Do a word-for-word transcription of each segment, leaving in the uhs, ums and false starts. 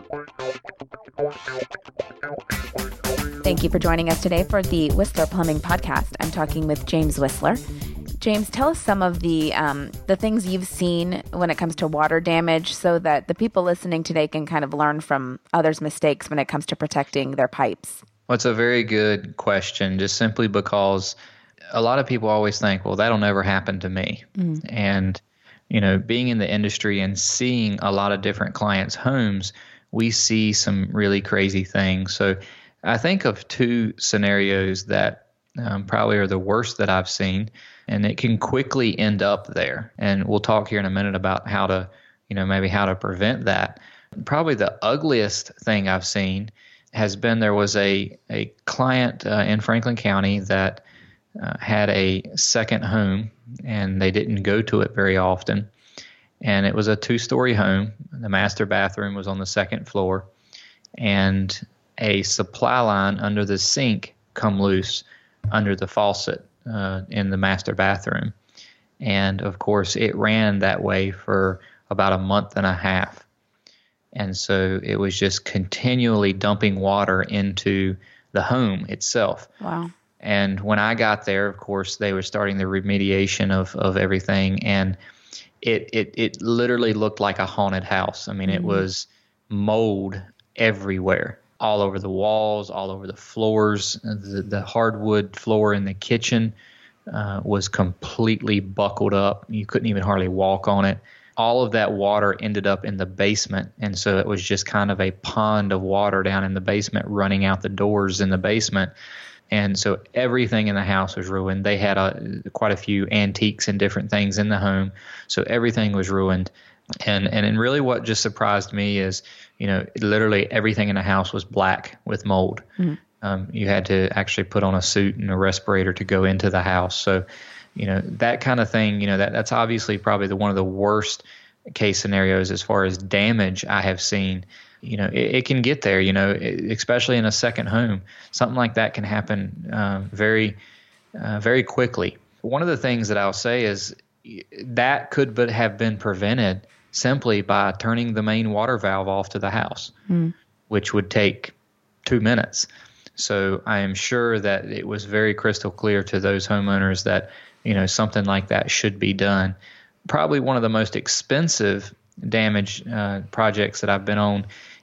Thank you for joining us today for the Whistler Plumbing Podcast. I'm talking with James Whistler. James, tell us some of the um, the things you've seen when it comes to water damage so that the people listening today can kind of learn from others' mistakes when it comes to protecting their pipes. Well, it's a very good question, just simply because a lot of people always think, well, that'll never happen to me. Mm. And, you know, being in the industry and seeing a lot of different clients' homes, we see some really crazy things. So I think of two scenarios that um, probably are the worst that I've seen, and it can quickly end up there. And we'll talk here in a minute about how to, you know, maybe how to prevent that. Probably the ugliest thing I've seen has been there was a, a client uh, in Franklin County that uh, had a second home, and they didn't go to it very often. And it was a two-story home. The master bathroom was on the second floor, and a supply line under the sink come loose under the faucet uh, in the master bathroom. And, of course, it ran that way for about a month and a half. And so it was just continually dumping water into the home itself. Wow. And when I got there, of course, they were starting the remediation of, of everything. And it, it, it literally looked like a haunted house. I mean, mm-hmm. It was mold everywhere, all over the walls, all over the floors. The, the hardwood floor in the kitchen uh, was completely buckled up. You couldn't even hardly walk on it. All of that water ended up in the basement, and so it was just kind of a pond of water down in the basement running out the doors in the basement. And so everything in the house was ruined. They had a, quite a few antiques and different things in the home, so everything was ruined. And and, and really what just surprised me is, you know, literally everything in the house was black with mold. Mm-hmm. Um, you had to actually put on a suit and a respirator to go into the house. So, you know, that kind of thing, you know, that that's obviously probably the one of the worst case scenarios as far as damage I have seen. You know, it, it can get there, you know, especially in a second home. Something like that can happen uh, very, uh, very quickly. One of the things that I'll say is that could but have been prevented simply by turning the main water valve off to the house, mm. which would take two minutes. So I am sure that it was very crystal clear to those homeowners that, you know, something like that should be done. Probably one of the most expensive damage uh, projects that I've been on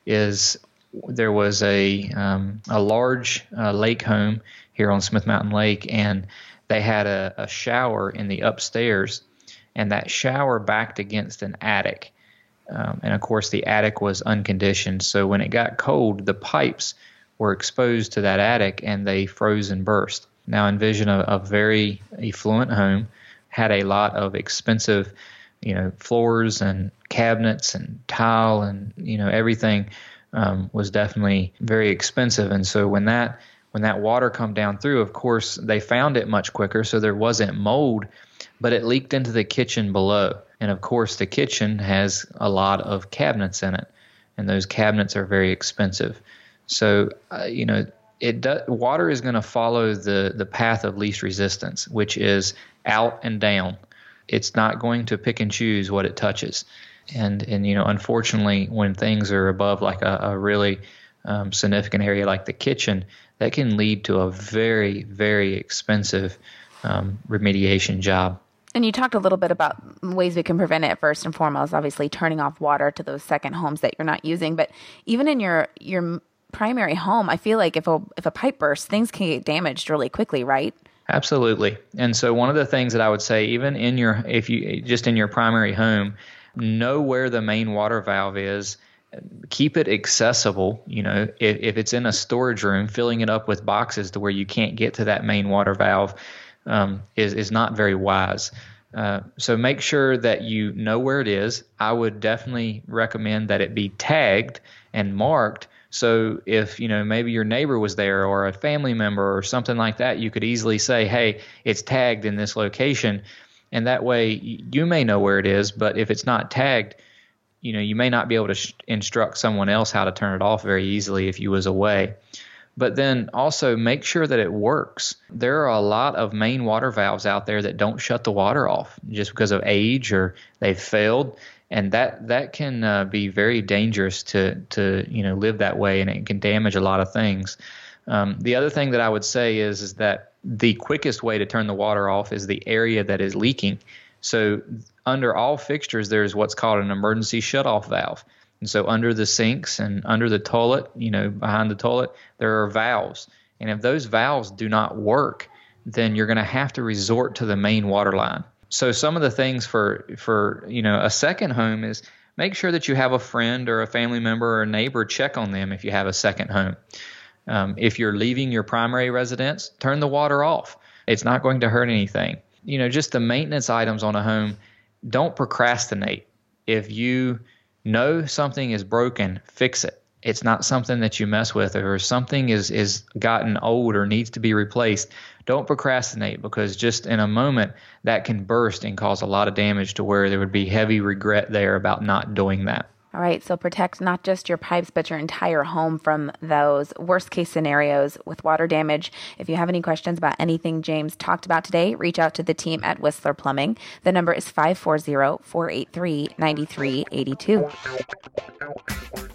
is there was a um, a large uh, lake home here on Smith Mountain Lake, and they had a, a shower in the upstairs, and that shower backed against an attic. Um, and, of course, the attic was unconditioned. So when it got cold, the pipes were exposed to that attic, and they froze and burst. Now envision a, a very affluent home, had a lot of expensive, you know, floors and cabinets and tile and, you know, everything um, was definitely very expensive. And so when that when that water come down through, of course, they found it much quicker, so there wasn't mold, but it leaked into the kitchen below. And, of course, the kitchen has a lot of cabinets in it, and those cabinets are very expensive. So, uh, you know, It do, water is going to follow the, the path of least resistance, which is out and down. It's not going to pick and choose what it touches. And, and you know, unfortunately, when things are above like a, a really um, significant area like the kitchen, that can lead to a very, very expensive um, remediation job. And you talked a little bit about ways we can prevent it. First and foremost, obviously turning off water to those second homes that you're not using. But even in your your primary home, I feel like if a if a pipe bursts, things can get damaged really quickly, right? Absolutely. And so one of the things that I would say, even in your if you just in your primary home, know where the main water valve is. Keep it accessible. You know, if, if it's in a storage room, filling it up with boxes to where you can't get to that main water valve um, is is not very wise. Uh, so make sure that you know where it is. I would definitely recommend that it be tagged and marked. So if, you know, maybe your neighbor was there or a family member or something like that, you could easily say, hey, it's tagged in this location. And that way you may know where it is, but if it's not tagged, you know, you may not be able to sh- instruct someone else how to turn it off very easily if you was away. But then also make sure that it works. There are a lot of main water valves out there that don't shut the water off just because of age or they've failed. And that that can uh, be very dangerous to to you know live that way, and it can damage a lot of things. Um, the other thing that I would say is is that the quickest way to turn the water off is the area that is leaking. So under all fixtures, there's what's called an emergency shutoff valve. And so under the sinks and under the toilet, you know, behind the toilet, there are valves. And if those valves do not work, then you're going to have to resort to the main water line. So some of the things for, for, you know, a second home is make sure that you have a friend or a family member or a neighbor check on them if you have a second home. Um, if you're leaving your primary residence, turn the water off. It's not going to hurt anything. You know, just the maintenance items on a home, don't procrastinate. If you know something is broken, fix it. It's not something that you mess with, or something is, is gotten old or needs to be replaced. Don't procrastinate, because just in a moment that can burst and cause a lot of damage to where there would be heavy regret there about not doing that. All right, so protect not just your pipes, but your entire home from those worst case scenarios with water damage. If you have any questions about anything James talked about today, reach out to the team at Whistler Plumbing. The number is five four zero, four eight three, nine three eight two.